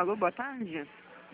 Alô, boa tarde.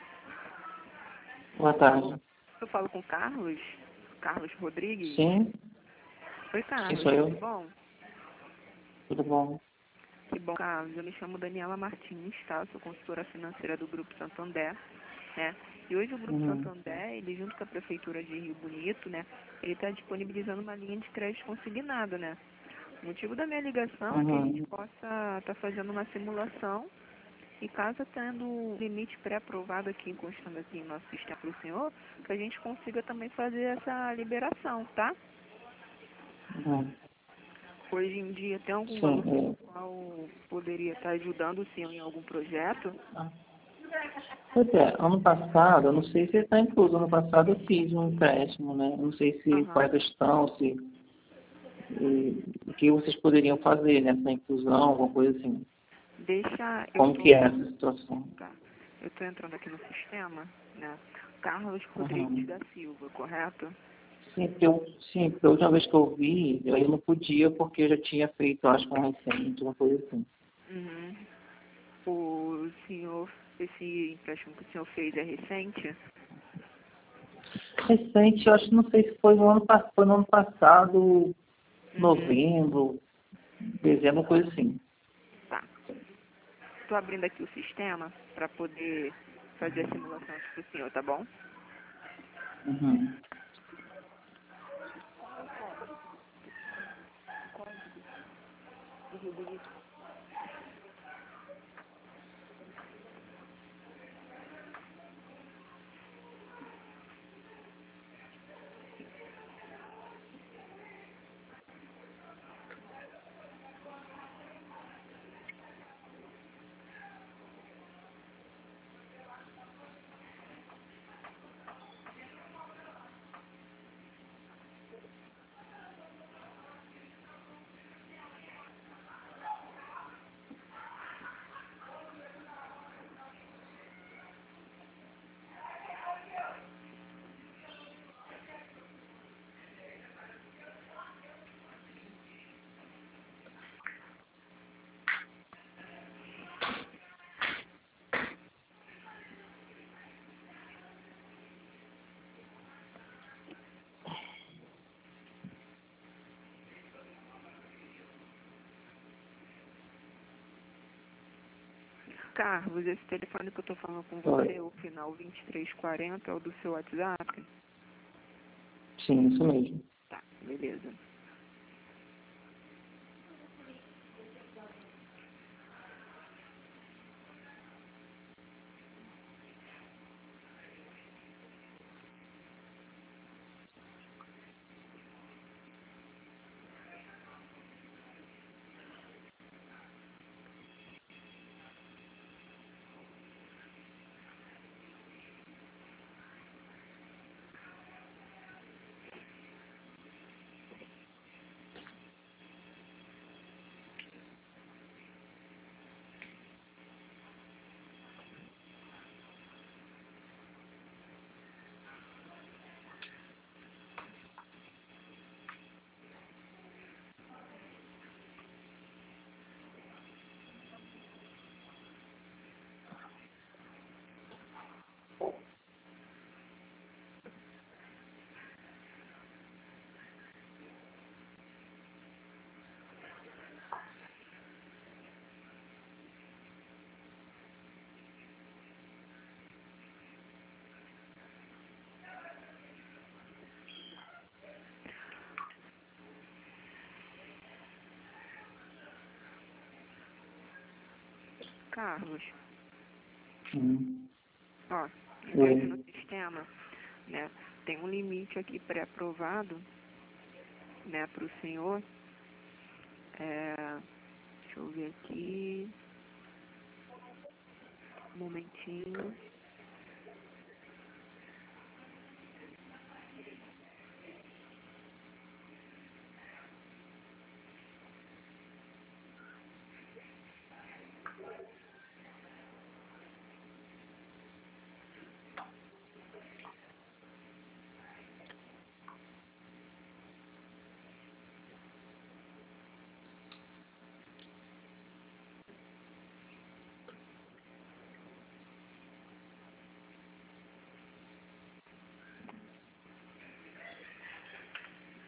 Boa tarde. Eu falo com o Carlos? Carlos Rodrigues? Sim, Oi, Carlos. sim, sou eu. Tudo bom? Tudo bom? Que bom, Carlos. Eu me chamo Daniela Martins, tá? Sou consultora financeira do Grupo Santander, né? E hoje o Grupo Santander, ele junto com a Prefeitura de Rio Bonito, né? Ele está disponibilizando uma linha de crédito consignado, né? O motivo da minha ligação é que a gente possa estar fazendo uma simulação e caso tendo um limite pré-aprovado aqui, constando aqui em nosso sistema para o senhor, que a gente consiga também fazer essa liberação, tá? Uhum. Hoje em dia tem algum Sim, valor pelo qual poderia estar ajudando o senhor em algum projeto? Pois é, ano passado, eu não sei se está incluso, ano passado eu fiz um empréstimo, né? Não sei se qual é a questão, o que vocês poderiam fazer nessa inclusão, alguma coisa assim. Como que é essa situação? Tá. Eu estou entrando aqui no sistema, né? Carlos Rodrigues da Silva, correto? Porque a última vez que eu vi, eu não podia porque eu já tinha feito, acho que um recente, uma coisa assim. Uhum. O senhor, esse empréstimo que o senhor fez é recente? Recente, eu acho, não sei se foi foi no ano passado, novembro, dezembro, coisa assim. Tá. Estou abrindo aqui o sistema para poder fazer a simulação aqui para o senhor, tá bom? Uhum. Carlos, esse telefone que eu estou falando com você, o final 2340, é o do seu WhatsApp? Sim, isso mesmo. Tá, beleza. Carlos, ó, entrei aqui no sistema, né? Tem um limite aqui pré-aprovado, né, para o senhor. Deixa eu ver aqui. Um momentinho.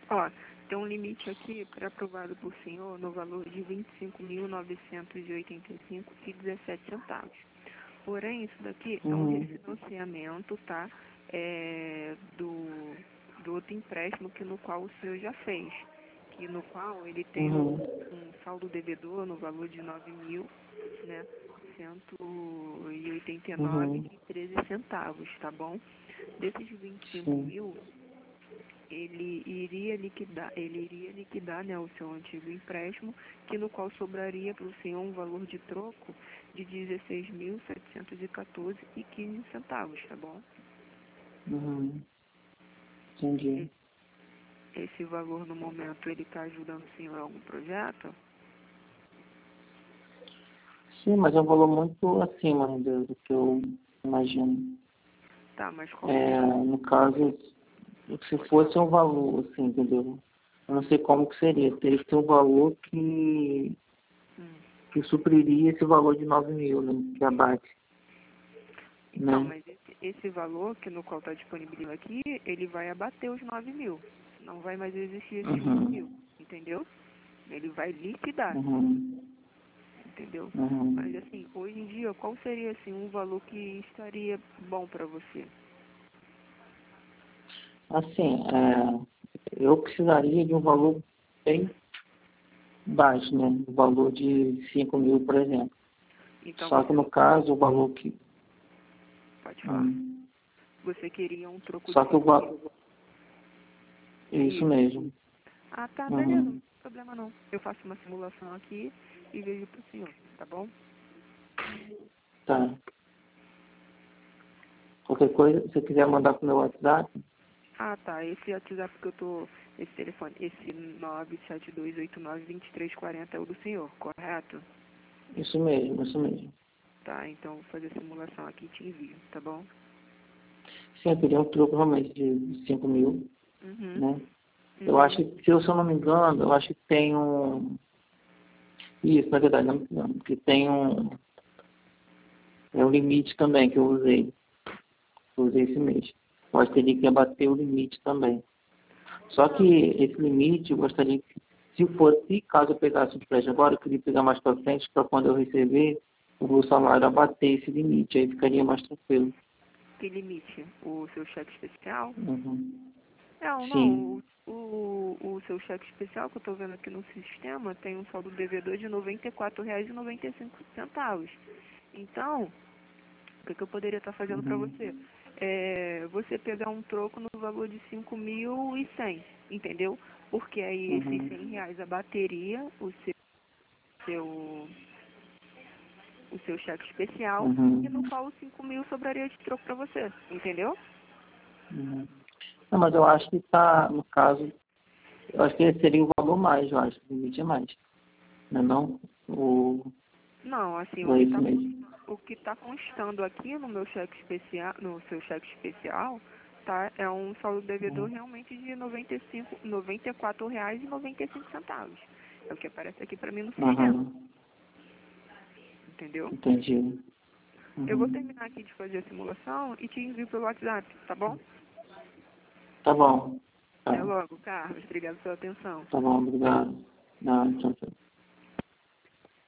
Ó, tem um limite aqui pré-aprovado por senhor no valor de R$ 25.985,17. Porém, isso daqui é um refinanciamento, tá? Do outro empréstimo no qual o senhor já fez, que no qual ele tem um saldo devedor no valor de 9.000, né? 189,13 centavos, tá bom? Desses 25.000, ele iria liquidar, né, o seu antigo empréstimo, que no qual sobraria para o senhor um valor de troco de R$ 16.714,15, tá bom? Entendi. Esse valor no momento ele está ajudando o senhor em algum projeto? Sim, mas é um valor muito acima do que eu imagino. Tá, mas qual No caso, se fosse um valor, assim, entendeu? Eu não sei como que seria. Teria que ter um valor que supriria esse valor de 9.000, né? Que abate. Então, Né? mas esse valor que no qual está disponível aqui, ele vai abater os 9.000. Não vai mais existir esses 1.000, entendeu? Ele vai liquidar, entendeu? Mas assim, hoje em dia, qual seria assim um valor que estaria bom para você? Assim, eu precisaria de um valor bem baixo, né? Um valor de 5.000, por exemplo. Então, Só que no caso, o valor que... Pode falar. Você queria um troco Só de que o 5.000. valor... Isso mesmo. Ah, tá, beleza. Não tem problema não. Eu faço uma simulação aqui e vejo pro senhor, tá bom? Tá. Qualquer coisa, se você quiser mandar pro meu WhatsApp... Ah, tá. Esse WhatsApp que eu tô... Esse telefone, esse 972892340 é o do senhor, correto? Isso mesmo, isso mesmo. Tá, então vou fazer a simulação aqui e te envio, tá bom? Sim, eu queria um troco realmente de 5.000, né? Eu acho que, se eu não me engano, eu acho que tem um... Isso, na verdade, não me engano, porque tem um limite também que eu usei. Eu usei esse mês. Pode ter que abater o limite também. Só que esse limite, eu gostaria que, se caso eu pegasse o empréstimo agora, eu queria pegar mais para frente, para quando eu receber, o meu salário abater esse limite, aí ficaria mais tranquilo. Que limite? O seu cheque especial? Não, Sim. o seu cheque especial que eu estou vendo aqui no sistema tem um saldo devedor de R$ 94,95. Então, o que eu poderia estar fazendo para você? Você pegar um troco no valor de 5.100, entendeu? Porque aí esses R$ 100 abateria seu, o seu cheque especial e no qual os 5.000 sobraria de troco para você, entendeu? Não, mas eu acho que está, no caso, eu acho que esse seria o valor mais, eu acho, o limite é mais. Não é não? Não, assim, Ou é esse mesmo? o que está constando aqui no meu cheque especial, no seu cheque especial, tá? É um saldo devedor realmente de R$ 94,95. É o que aparece aqui para mim no sistema. Entendeu? Entendi. Eu vou terminar aqui de fazer a simulação e te envio pelo WhatsApp, tá bom? Tá bom. Tá. Até logo, Carlos. Obrigado pela atenção. Tá bom, obrigado. Não, tchau, tchau.